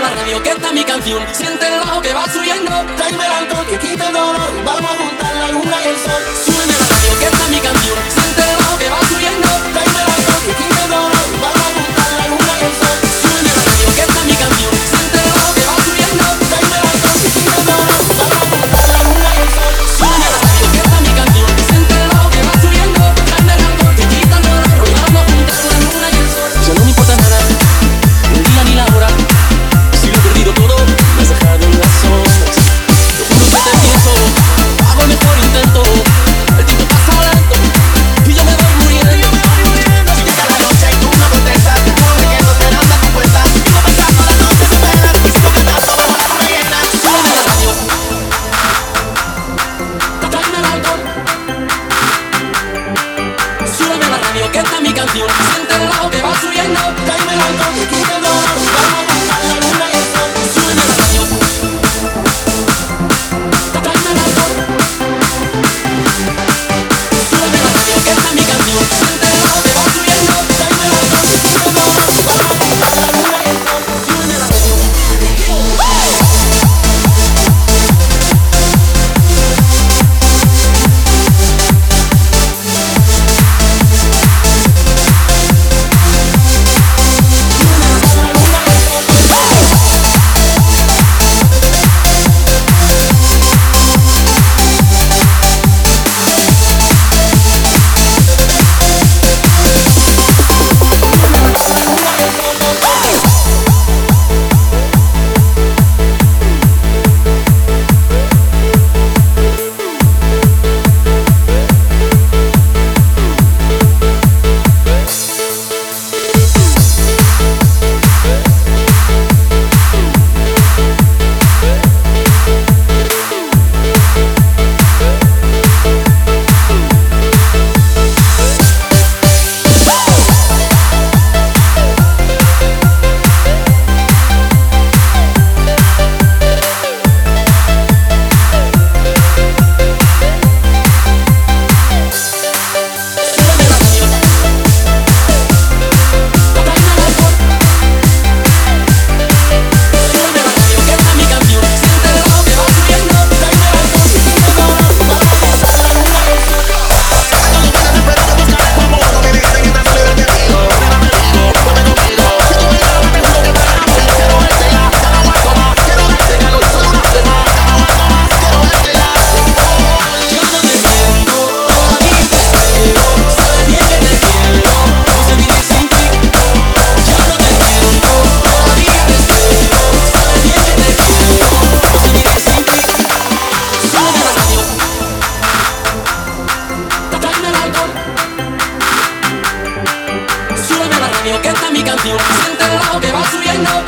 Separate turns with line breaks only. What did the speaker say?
la radio que está mi canción. Siente el bajo que va subiendo.
Tráeme el alcohol que quite el dolor. Vamos a juntar la luna y el sol.
Súbeme la radio que está mi canción. Siente el bajo que va subiendo.
Tráeme el alcohol que quite el dolor. Vamos a juntar la luna y el sol.
Súbeme la radio que está mi canción. Siente el bajo que va subiendo.
Tráeme el alcohol que quite el dolor. Vamos a juntar la luna y el sol.
Súbeme la radio que está mi canción. Siente el bajo que va subiendo. Tráeme el alcohol que quita el dolor. Vamos a juntar la luna y el sol. Ya no me importa nada, ni el día ni la hora. Si lo he perdido todo, me has dejado en las sombras. Yo juro que te pienso, hago el mejor intento. El tiempo pasa lento y yo me voy muriendo.
Si llega la noche y tú no contestas, te juro que no te das tu cuenta. Sigo pasando la noche sin velas y sigo cantando bajo la luna llena.
Súbeme la radio, tráeme el alcohol. Súbeme la radio que está mi canción. Siente el bajo que va subiendo.
Tráeme el alcohol que quite el dolor. Vamos a juntar la luna y el sol.
Súbeme la radio, tráeme el alcohol. Súbeme la radio que está mi canción. Siente el bajo que va subiendo.
Tráeme el alcohol que quite el dolor. Vamos a juntar la luna y el sol.
Súbeme la radio. Súbeme la radio que está mi canción. Siente el bajo que va subiendo.